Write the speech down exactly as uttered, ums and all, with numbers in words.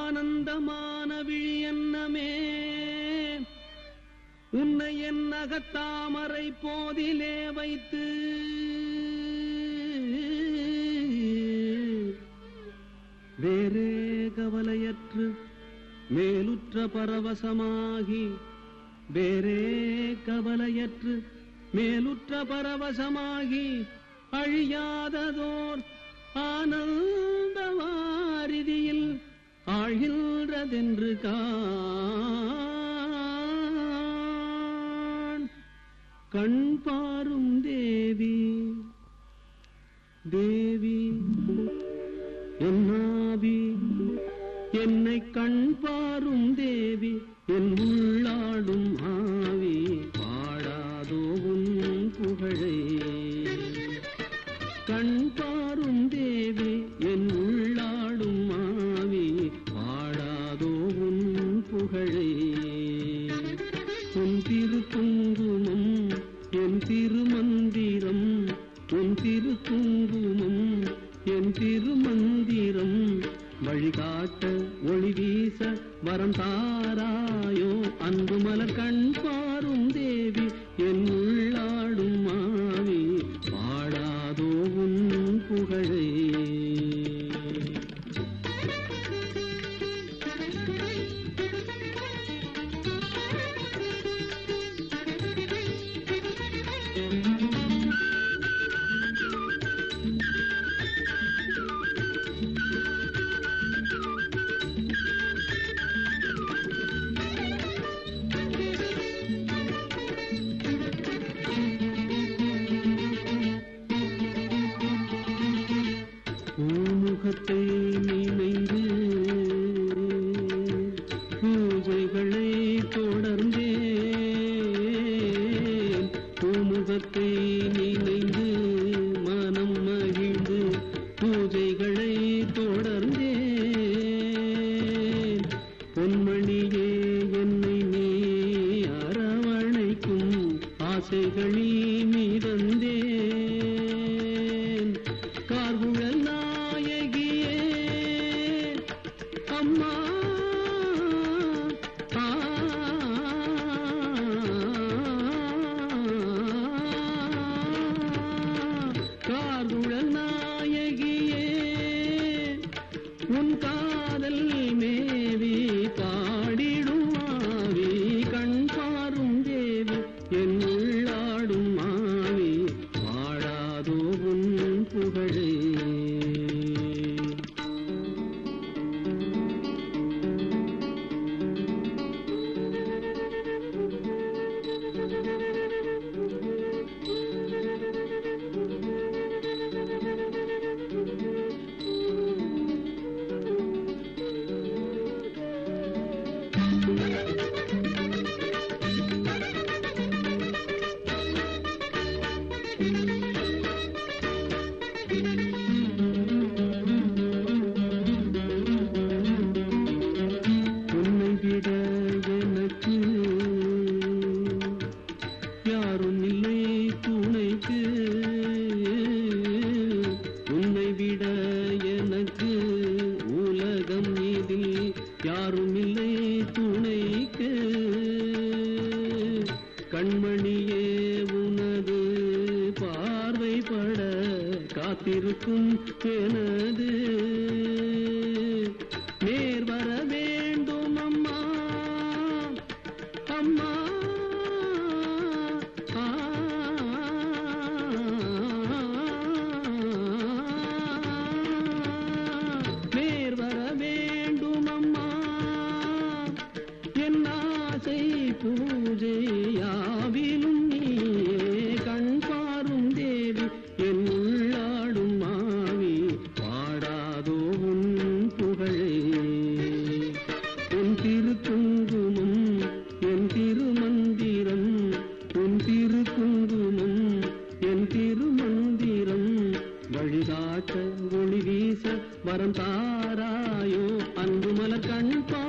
ஆனந்தமான விழியன்னமே உன்னை என் அகத்தாமரை போதிலே வைத்து வேறே கவலையற்று மேலுற்ற பரவசமாகி வேறே கவலையற்று மேலுற்ற பரவசமாகி அழியாததோர் ஆனந்த வாரிதியில் ஆழ்கின்றதென்று காண் கண் பாரும் தேவி தேவி என்னாவி என்னை கண் பாரும் தேவி என் உள்ளாடும் ஆவி பாடாதோ உன் புகழை கண் பாரும் தேவி என் உள்ளாடும் ஆவி பாடாதோ உன் புகழை உன் திரு குங்குமம் என் திருமந்திரம் உன் திரு குங்குமம் என் திருமந்திரம் வழிகாட்ட ஒளி வீச வரம் தாராயோ அன்பு மலர் கண் பாரும் தேவி என் உள்ளாடும் ஆவி பாடாதோ உன் புகழை முகத்தை நினைந்து பூஜைகளை தொடர்ந்தேன் பூமுகத்தை நினைந்து மனம் மகிழ்ந்து பூஜைகளை தொடர்ந்தேன் பொன்மணியே என்னை நீ அரவணைக்கும் ஆசைகளில் மிதந்தேன் கார்குழல் நாயகியே அம்மா கார்குழல் நாயகியே உன் காதல் மேவி பாடிடும் ஆவி கண் பாரும் தேவி என் உள்ளாடும் ஆவி பாடாதோ உன் புகழே உன்னை விட எனக்கு யாரும் இல்லை துணைக்கு உன்னை விட எனக்கு உலகம் இதில் யாரும் இல்லை துணைக்கு கண்மணியே உனது பார்வைப்பட காத்திருக்கும் எனது நேர் வர வேண்டும் அம்மா அம்மா நேர் வர வேண்டும் அம்மா என் ஆசை பூஜையாவிலும் நீயே கண் பாரும் தேவி என் உள்ளாடும் ஆவி பாடாதோ உன் புகழே உன் திரு குங்குமம் என் திருமந்திரம் உன் திரு குங்குமம் என் திருமந்திரம் வழிகாட்ட ஒளி வீச வரம் தாராயோ அன்பு மலர் கண் பா